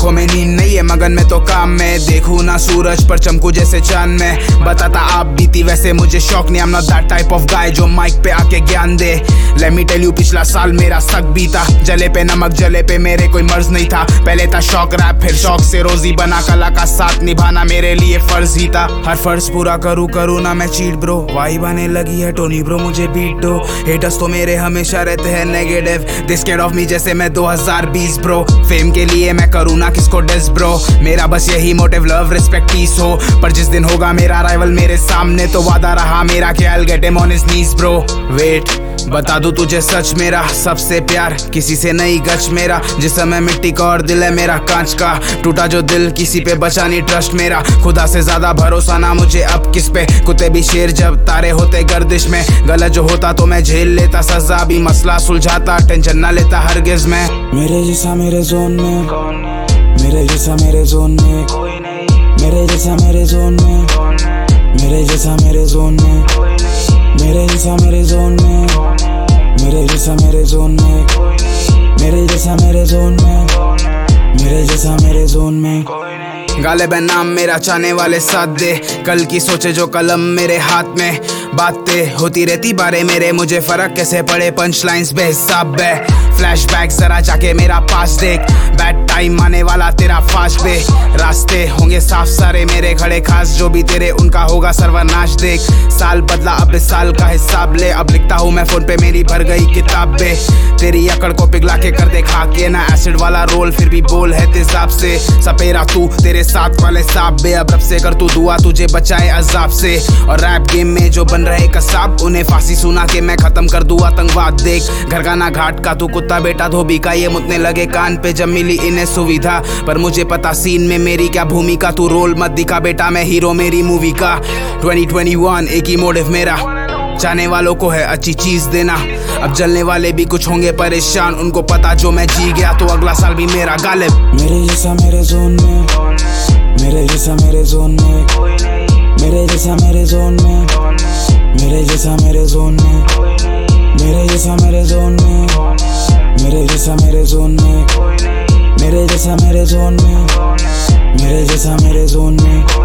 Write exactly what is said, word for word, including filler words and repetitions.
आंखों में नींद नहीं है, मगन में तो काम में। देखूं ना सूरज पर चमकू जैसे चांद में। बताता आप बीती वैसे मुझे शौक नहीं, I'm not that type of guy जो माइक पे आके ज्ञान दे। Let me tell you पिछला साल मेरा सक बीता, जले पे नमक जले पे मेरे कोई मर्ज नहीं था। पहले था शौक रैप, फिर शौक से रोजी बना, कला का साथ निभाना मेरे लिए फर्ज ही था। हर फर्ज पूरा करूँ करूँ ना मैं चीट ब्रो, वाइब आने लगी है टोनी ब्रो मुझे बीट दो। हेटर्स तो मेरे हमेशा रहते हैं negative, they scared off me जैसे मैं दो हज़ार बीस ब्रो। फेम के लिए मैं करूँ ना किसको डिस ब्रो, मेरा बस यही मोटिव लव रिस्पेक्ट पीस हो। पर जिस दिन होगा मेरा राइवल मेरे सामने तो वादा रहा मेरा कि I'll get him on his knees bro। Wait बता दूं तुझे सच, मेरा सबसे प्यार किसी से नहीं गच मेरा। जिस समय मिट्टी का और दिल है मेरा कांच का, टूटा जो दिल किसी पे बचा नहीं ट्रस्ट मेरा। खुदा से ज्यादा भरोसा ना मुझे अब किस पे, कुत्ते भी शेर जब तारे होते गर्दिश में। गलत जो होता तो मैं झेल लेता सजा, भी मसला सुलझाता टेंशन ना लेता हरगिज मैं। मेरे जैसा मेरे जोन में, मेरे जैसा मेरे जोन में, मेरे जैसा मेरे जोन में, मेरे जैसा मेरे जोन में, मेरे जैसा मेरे जोन में, मेरे जैसा मेरे जोन में, मेरे जैसा मेरे जोन में, मेरे जैसा मेरे जोन में। गालिब है नाम मेरा चाहने वाले साथ दे, कल की सोचे जो कलम मेरे हाथ में। बातें होती रहती बारे मेरे, मुझे फर्क कैसे पड़े पंच लाइन्स बेहिसाब है। फ्लैशबैक जरा जाके मेरा पास देख, बैड टाइम आने वाला तेरा फास्ट पे। रास्ते होंगे साफ सारे मेरे खड़े खास, जो भी तेरे उनका होगा सर्वनाश देख। साल बदला अब इस साल का हिसाब ले, अब लिखता हूँ मैं फोन पे मेरी भर गई किताबें। तेरी अकड़ को पिघला के कर दे खाके ना एसिड वाला रोल, फिर भी बोल है तेजाब से। सपेरा तू तेरे साथ वाले साहब बे, अब रब से कर तू दुआ तुझे बचाए अजाब से। और रैप गेम में जो बन रहे कसाब, उन्हें फांसी सुना के मैं खत्म कर दूँ आतंकवाद देख। घर का ना घाट का तू कुत्ता बेटा धोबी का, ये मुतने लगे कान पे जब मिली इन्हें सुविधा। पर मुझे पता सीन में मेरी क्या भूमिका, तू रोल मत दिखा बेटा मैं हीरो मेरी मूवी का। ट्वेंटी ट्वेंटी वन एक ही मोटिव मेरा, चाहने वालों को है अच्छी चीज देना। अब जलने वाले भी कुछ होंगे परेशान, उनको पता जो मैं जी गया तो अगला साल भी मेरा गालिब। मेरे जैसा मेरे जोन में, मेरे जैसा मेरे जोन में, मेरे जैसा मेरे जोन में, मेरे जैसा मेरे जोन में, मेरे जैसा मेरे जोन में, मेरे जैसा मेरे जोन में, मेरे जैसा मेरे जोन में, मेरे जैसा मेरे जोन में।